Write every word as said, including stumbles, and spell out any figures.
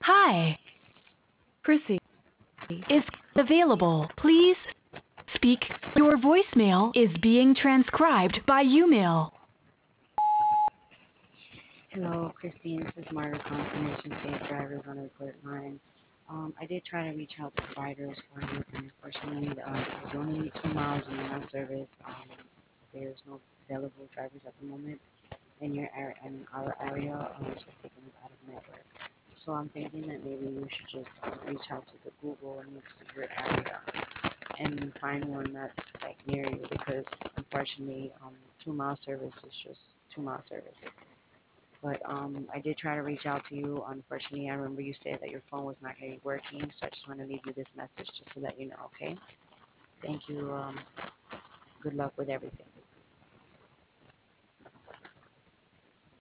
Hi, Chrissy is available. Please speak. Your voicemail is being transcribed by Umail. Hello, Christine. This is Margaret Confirmation Safe Drivers on the Report Line. Um, I did try to reach out to providers for you, and unfortunately, uh, you only need two miles in your service. Um, there's no available drivers at the moment in your area, in our area, uh, it's just taking us out of network. So I'm thinking that maybe you should just uh, reach out to the Google and look to your area and find one that's like near you because unfortunately, um, two mile service is just two mile service. But um, I did try to reach out to you. Unfortunately, I remember you said that your phone was not going to be working, so I just want to leave you this message just to let you know, okay? Thank you. Um, good luck with everything.